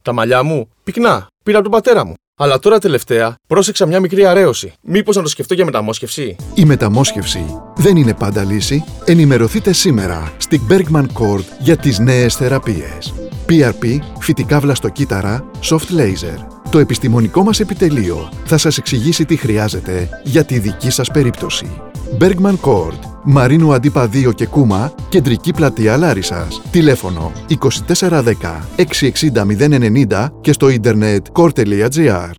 Τα μαλλιά μου, πυκνά, πήρα από τον πατέρα μου. Αλλά τώρα τελευταία πρόσεξα μια μικρή αρέωση. Μήπως να το σκεφτώ για μεταμόσχευση? Η μεταμόσχευση δεν είναι πάντα λύση. Ενημερωθείτε σήμερα στην Bergman Court για τις νέες θεραπείες. PRP, φυτικά βλαστοκύτταρα, soft laser. Το επιστημονικό μας επιτελείο θα σας εξηγήσει τι χρειάζεται για τη δική σας περίπτωση. Bergman Court, Μαρίνου Αντίπα 2 και Κούμα, Κεντρική Πλατεία Λάρισσας. Τηλέφωνο 2410 660 090 και στο ίντερνετ court.gr.